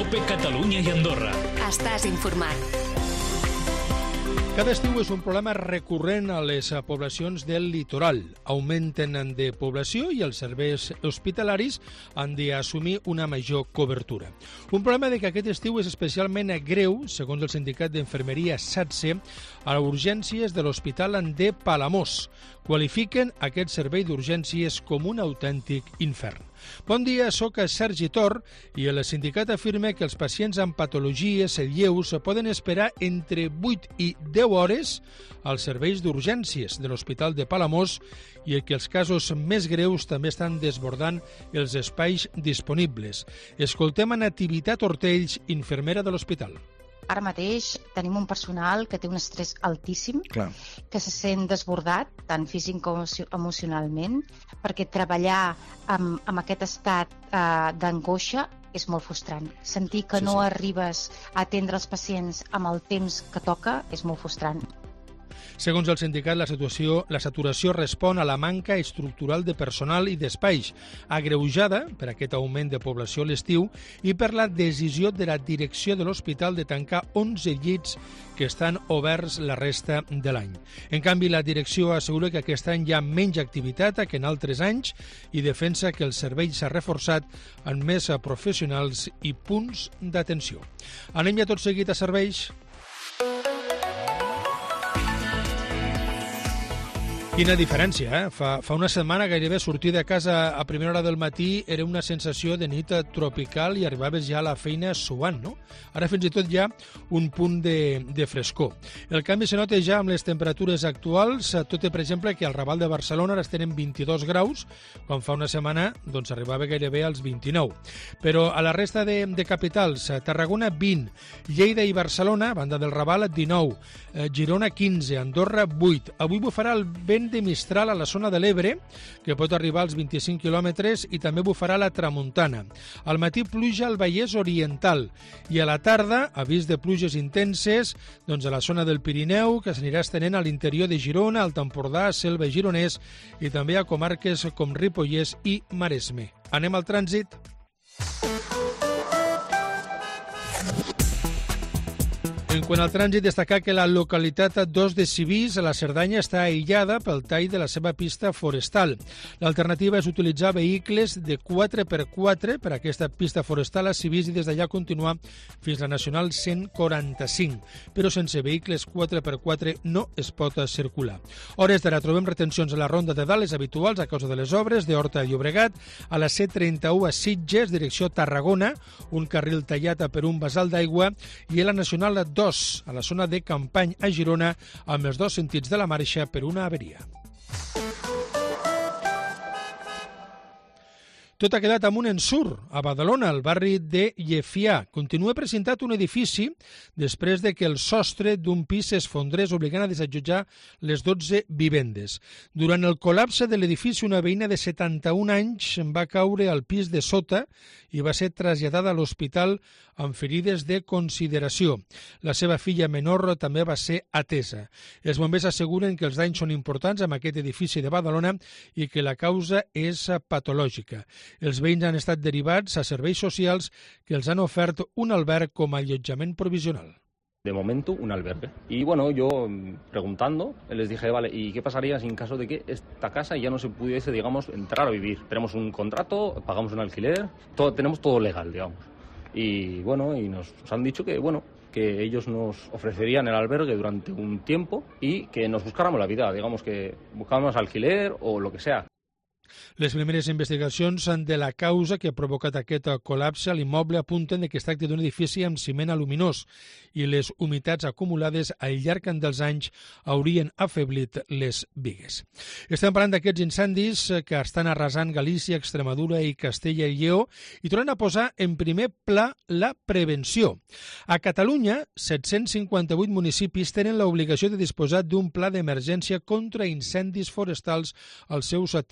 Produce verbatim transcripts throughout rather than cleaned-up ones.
COPE Catalunya i Andorra. Estàs informat. Cada estiu és un problema recurrent a les poblacions del litoral. Augmenten de població i els serveis hospitalaris han d'assumir una major cobertura. Un problema de que aquest estiu és especialment greu, segons el sindicat d'Infermeria SATSE, a les urgències de l'Hospital de Palamós. Qualifiquen aquest servei d'urgències com un autèntic infern. Bon dia, soc Sergi Tor i el sindicat afirma que els pacients amb patologies lleus poden esperar entre vuit i deu hores als serveis d'urgències de l'Hospital de Palamós i que els casos més greus també estan desbordant els espais disponibles. Escoltem a Nativitat Ortells, infermera de l'hospital. Ara mateix tenim un personal que té un estrès altíssim, Clar. que se sent desbordat, tant físic com emocionalment, perquè treballar amb, amb aquest estat eh, d'angoixa és molt frustrant. Sentir que sí, no sí. arribes a atendre els pacients amb el temps que toca és molt frustrant. Segons el sindicat, la situació, la saturació respon a la manca estructural de personal i d'espais, agreujada per aquest augment de població a l'estiu i per la decisió de la direcció de l'hospital de tancar onze llits que estan oberts la resta de l'any. En canvi, la direcció assegura que aquest any hi ha menys activitat que en altres anys i defensa que el servei s'ha reforçat amb més professionals i punts d'atenció. Anem ja tot seguit a serveis. Quina diferència, eh? Fa, fa una setmana gairebé sortir de casa a primera hora del matí era una sensació de nit tropical i arribaves ja a la feina suant, no? Ara fins i tot hi ha un punt de, de frescor. El canvi se nota ja amb les temperatures actuals, tot i, per exemple, que al Raval de Barcelona ara es tenen vint-i-dos graus, quan fa una setmana doncs, arribava gairebé als vint-i-nou. Però a la resta de, de capitals, Tarragona vint, Lleida i Barcelona, banda del Raval, dinou, Girona quinze, Andorra vuit. Avui bufarà el vent de Mistral a la zona de l'Ebre, que pot arribar als vint-i-cinc quilòmetres, i també bufarà la tramuntana. Al matí pluja al Vallès Oriental i a la tarda avís de pluges intenses doncs a la zona del Pirineu, que s'anirà estenent a l'interior de Girona, Alt Empordà, Selva i Gironès i també a comarques com Ripollès i Maresme. Anem al trànsit. En quant al trànsit, destacar que la localitat dos de Civís, a la Cerdanya, està aïllada pel tall de la seva pista forestal. L'alternativa és utilitzar vehicles de quatre per quatre per aquesta pista forestal a Civís i des d'allà continuar fins a la Nacional cent quaranta-cinc. Però sense vehicles quatre per quatre no es pot circular. Hores d'ara trobem retencions a la Ronda de Dalt, les habituals a causa de les obres, d'Horta de Llobregat, a la C trenta-u a Sitges, direcció Tarragona, un carril tallat per un basal d'aigua, i a la Nacional dos a la zona de Campany a Girona amb els dos sentits de la marxa per una averia. Tot ha quedat amb un ensurt. A Badalona, al barri de Llefià, continua presentat un edifici després de que el sostre d'un pis s'esfondrés obligant a desallotjar les dotze vivendes. Durant el col·lapse de l'edifici, una veïna de setanta-un anys va caure al pis de sota i va ser traslladada a l'hospital amb ferides de consideració. La seva filla menor també va ser atesa. Els bombers asseguren que els danys són importants amb aquest edifici de Badalona i que la causa és patològica. Els veïns han estat derivats a serveis socials que els han ofert un alberg com a allotjament provisional. De momento, un albergue. Y bueno, yo preguntando, les dije, vale, ¿y qué pasaría si en caso de que esta casa ya no se pudiese, digamos, entrar a vivir? Tenemos un contrato, pagamos un alquiler, todo, tenemos todo legal, digamos. Y bueno, y nos, nos han dicho que, bueno, que ellos nos ofrecerían el albergue durante un tiempo y que nos buscáramos la vida, digamos que buscábamos alquiler o lo que sea. Les primeres investigacions de la causa que ha provocat aquest col·lapse a l'immoble apunten que es tracta d'un edifici amb ciment aluminós i les humitats acumulades al llarg dels anys haurien afeblit les bigues. Estem parlant d'aquests incendis que estan arrasant Galícia, Extremadura i Castella i Lleó i tornen a posar en primer pla la prevenció. A Catalunya, set-cents cinquanta-vuit municipis tenen l'obligació de disposar d'un pla d'emergència contra incendis forestals als seus termes municipals.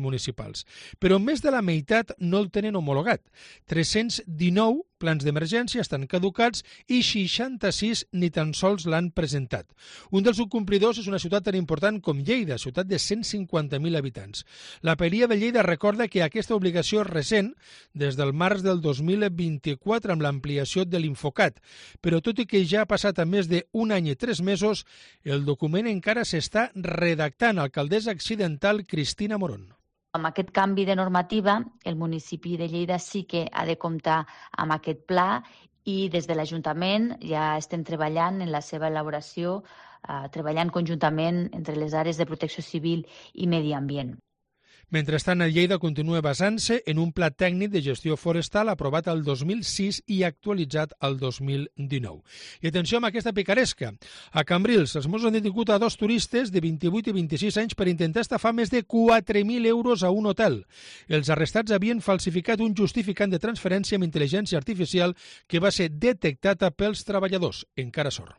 municipals. Però més de la meitat no el tenen homologat. tres-cents dinou plans d'emergència estan caducats i seixanta-sis ni tan sols l'han presentat. Un dels incomplidors és una ciutat tan important com Lleida, ciutat de cent cinquanta mil habitants. La Paeria de Lleida recorda que aquesta obligació és recent, des del març del dos mil vint-i-quatre amb l'ampliació de l'Infocat, però tot i que ja ha passat a més d'un any i tres mesos, el document encara s'està redactant. Alcaldessa accidental Cristina Morón. Amb aquest canvi de normativa, el municipi de Lleida sí que ha de comptar amb aquest pla i des de l'Ajuntament ja estem treballant en la seva elaboració, eh, treballant conjuntament entre les àrees de protecció civil i medi ambient. Mentrestant, el Lleida continua basant-se en un pla tècnic de gestió forestal aprovat el dos mil sis i actualitzat el dos mil dinou. I atenció amb aquesta picaresca. A Cambrils, els Mossos han detingut a dos turistes de vint-i-vuit i vint-i-sis anys per intentar estafar més de quatre mil euros a un hotel. Els arrestats havien falsificat un justificant de transferència amb intel·ligència artificial que va ser detectat pels treballadors. Encara sort.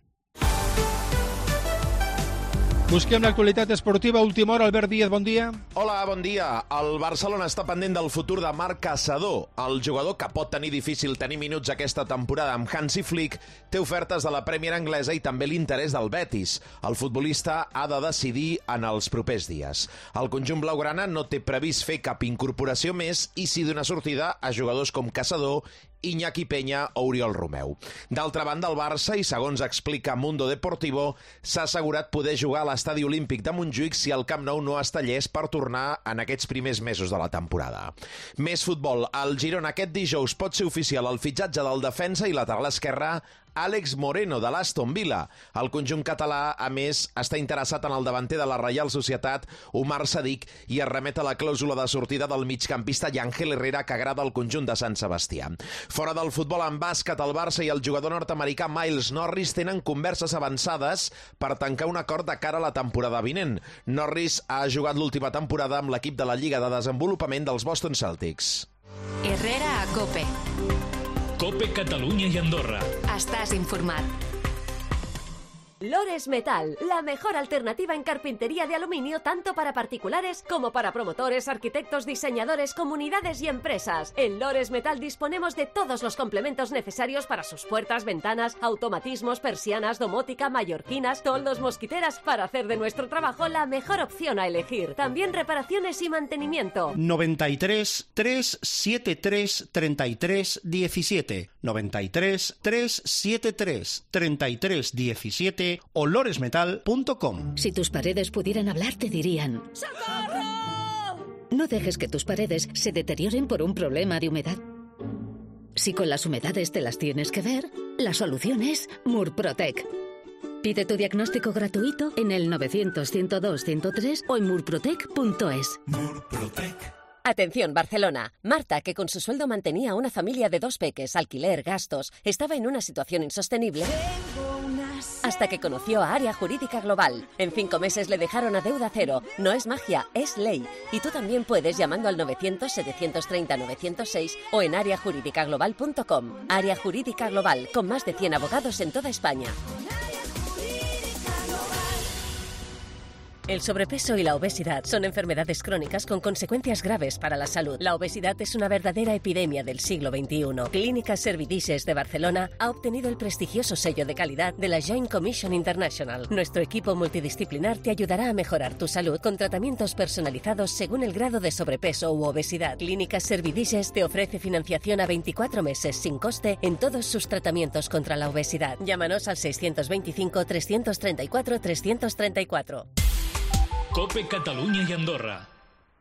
Busquem l'actualitat esportiva. Última hora, Albert Díaz, bon dia. Hola, bon dia. El Barcelona està pendent del futur de Marc Caçador. El jugador que pot tenir difícil tenir minuts aquesta temporada amb Hansi Flick té ofertes de la Premier anglesa i també l'interès del Betis. El futbolista ha de decidir en els propers dies. El conjunt blaugrana no té previst fer cap incorporació més i si dona sortida a jugadors com Caçador, Iñaki Peña o Oriol Romeu. D'altra banda, el Barça, i segons explica Mundo Deportivo, s'ha assegurat poder jugar a l'Estadi Olímpic de Montjuïc si el Camp Nou no està llest per tornar en aquests primers mesos de la temporada. Més futbol. El Girona aquest dijous pot ser oficial el fitxatge del defensa i lateral esquerre Àlex Moreno, de l'Aston Villa. El conjunt català, a més, està interessat en el davanter de la Reial Societat, Omar Sadik, i es remet a la clàusula de sortida del migcampista Yángel Herrera, que agrada al conjunt de Sant Sebastià. Fora del futbol en bàsquet, el Barça i el jugador nord-americà Miles Norris tenen converses avançades per tancar un acord de cara a la temporada vinent. Norris ha jugat l'última temporada amb l'equip de la Lliga de Desenvolupament dels Boston Celtics. Herrera a COPE. COPE Catalunya i Andorra. Estàs informat. Lores Metal, la mejor alternativa en carpintería de aluminio tanto para particulares como para promotores, arquitectos, diseñadores, comunidades y empresas. En Lores Metal disponemos de todos los complementos necesarios para sus puertas, ventanas, automatismos, persianas, domótica, mallorquinas, toldos, mosquiteras, para hacer de nuestro trabajo la mejor opción a elegir. También reparaciones y mantenimiento. noventa y tres, trescientos setenta y tres, treinta y tres, diecisiete. noventa y tres, trescientos setenta y tres, treinta y tres, diecisiete o lores metal punto com. Si tus paredes pudieran hablar, te dirían: ¡socorro! No dejes que tus paredes se deterioren por un problema de humedad. Si con las humedades te las tienes que ver, la solución es Murprotec. Pide tu diagnóstico gratuito en el novecientos, ciento dos, ciento tres o en murprotec punto es. Murprotec. Atención, Barcelona. Marta, que con su sueldo mantenía a una familia de dos peques, alquiler, gastos, estaba en una situación insostenible hasta que conoció a Área Jurídica Global. En cinco meses le dejaron a deuda cero. No es magia, es ley. Y tú también puedes llamando al novecientos, setecientos treinta, novecientos seis o en área jurídica global punto com. Área Jurídica Global, con más de cien abogados en toda España. El sobrepeso y la obesidad son enfermedades crónicas con consecuencias graves para la salud. La obesidad es una verdadera epidemia del siglo veintiuno. Clínica Servidices de Barcelona ha obtenido el prestigioso sello de calidad de la Joint Commission International. Nuestro equipo multidisciplinar te ayudará a mejorar tu salud con tratamientos personalizados según el grado de sobrepeso u obesidad. Clínica Servidices te ofrece financiación a veinticuatro meses sin coste en todos sus tratamientos contra la obesidad. Llámanos al seiscientos veinticinco, trescientos treinta y cuatro, trescientos treinta y cuatro. COPE Catalunya i Andorra.